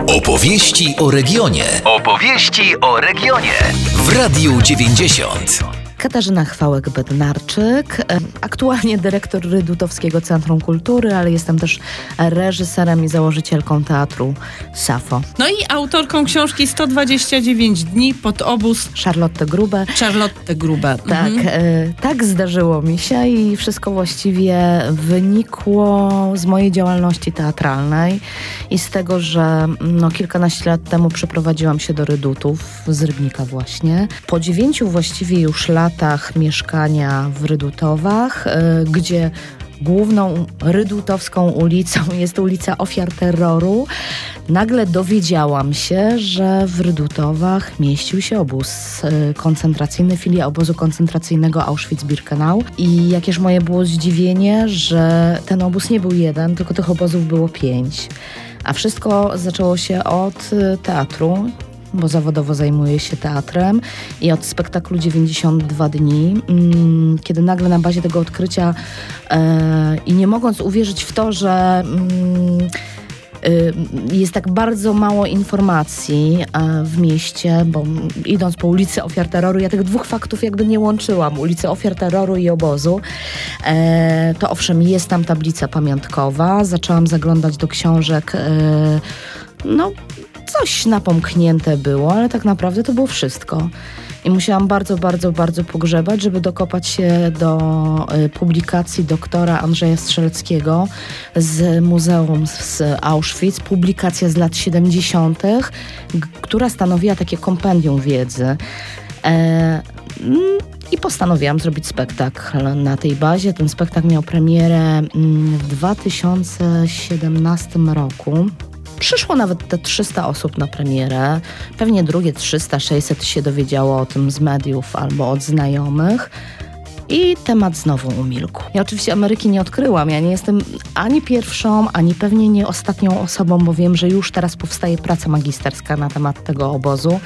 Opowieści o regionie. Opowieści o regionie. W Radiu 90. Katarzyna Chwałek-Bednarczyk, aktualnie dyrektor Rydutowskiego Centrum Kultury, ale jestem też reżyserem i założycielką teatru SAFO. No i autorką książki 129 dni pod obóz Charlotte Grube. Tak, tak zdarzyło mi się i wszystko właściwie wynikło z mojej działalności teatralnej i z tego, że kilkanaście lat temu przeprowadziłam się do Rydutów z Rybnika właśnie. Po 9 właściwie już latach mieszkania w Rydutowach, gdzie główną rydutowską ulicą jest ulica Ofiar Terroru, nagle dowiedziałam się, że w Rydutowach mieścił się obóz koncentracyjny, filia obozu koncentracyjnego Auschwitz-Birkenau. I jakież moje było zdziwienie, że ten obóz nie był jeden, tylko tych obozów było 5. A wszystko zaczęło się od teatru, bo zawodowo zajmuję się teatrem i od spektaklu 92 dni, kiedy nagle na bazie tego odkrycia i nie mogąc uwierzyć w to, że jest tak bardzo mało informacji w mieście, bo idąc po ulicy Ofiar Terroru, ja tych dwóch faktów jakby nie łączyłam, ulicy Ofiar Terroru i obozu. To owszem, jest tam tablica pamiątkowa, zaczęłam zaglądać do książek, coś napomknięte było, ale tak naprawdę to było wszystko. I musiałam bardzo pogrzebać, żeby dokopać się do publikacji doktora Andrzeja Strzeleckiego z Muzeum z Auschwitz. Publikacja z lat 70., która stanowiła takie kompendium wiedzy. I postanowiłam zrobić spektakl na tej bazie. Ten spektakl miał premierę w 2017 roku. Przyszło nawet te 300 osób na premierę. Pewnie drugie 300, 600 się dowiedziało o tym z mediów albo od znajomych. I temat znowu umilkł. Ja oczywiście Ameryki nie odkryłam. Ja nie jestem ani pierwszą, ani pewnie nie ostatnią osobą, bo wiem, że już teraz powstaje praca magisterska na temat tego obozu,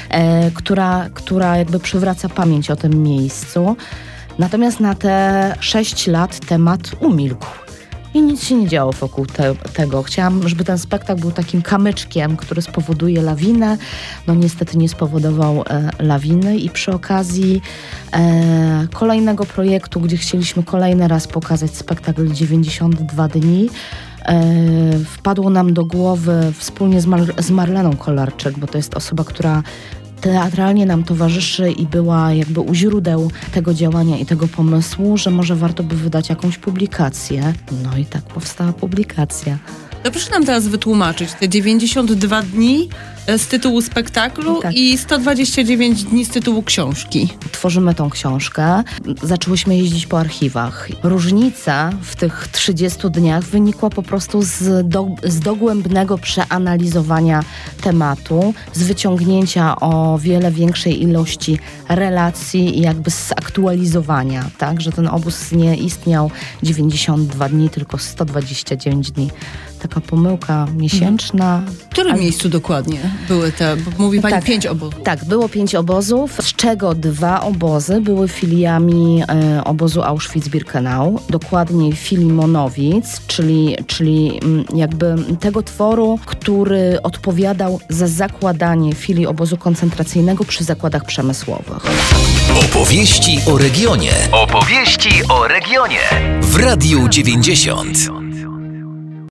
która jakby przywraca pamięć o tym miejscu. Natomiast na te 6 lat temat umilkł. I nic się nie działo wokół tego. Chciałam, żeby ten spektakl był takim kamyczkiem, który spowoduje lawinę. Niestety nie spowodował lawiny i przy okazji kolejnego projektu, gdzie chcieliśmy kolejny raz pokazać spektakl 92 dni, wpadło nam do głowy wspólnie z Marleną Kolarczyk, bo to jest osoba, która teatralnie nam towarzyszy i była jakby u źródeł tego działania i tego pomysłu, że może warto by wydać jakąś publikację. No i tak powstała publikacja. To proszę nam teraz wytłumaczyć te 92 dni z tytułu spektaklu i 129 dni z tytułu książki. Tworzymy tą książkę. Zaczęłyśmy jeździć po archiwach. Różnica w tych 30 dniach wynikła po prostu z dogłębnego przeanalizowania tematu, z wyciągnięcia o wiele większej ilości relacji i jakby zaktualizowania, tak? Że ten obóz nie istniał 92 dni, tylko 129 dni. Taka pomyłka miesięczna. W którym miejscu dokładnie były te, bo mówi pani 5 obozów? Tak, było 5 obozów, z czego 2 obozy były filiami obozu Auschwitz-Birkenau, dokładniej filii Monowic, czyli jakby tego tworu, który odpowiadał za zakładanie filii obozu koncentracyjnego przy zakładach przemysłowych. Opowieści o regionie. Opowieści o regionie. W Radiu 90.